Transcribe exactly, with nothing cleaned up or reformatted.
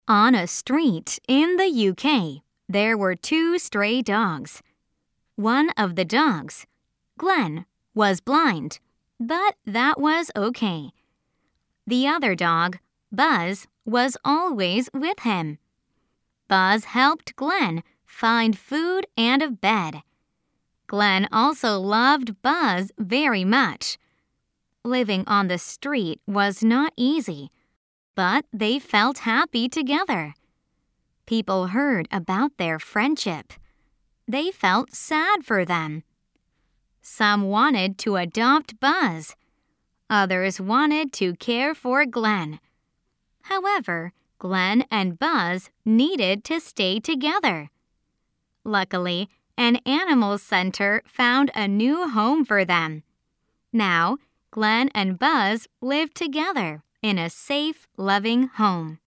On a street in the U K, there were two stray dogs. One of the dogs, Glenn, was blind, but that was okay. The other dog, Buzz, was always with him. Buzz helped Glenn find food and a bed. Glenn also loved Buzz very much. Living on the street was not easy, but they felt happy together. People heard about their friendship. They felt sad for them. Some wanted to adopt Buzz. Others wanted to care for Glenn. However, Glenn and Buzz needed to stay together. Luckily, an animal center found a new home for them. Now, Glenn and Buzz live together in a safe, loving home.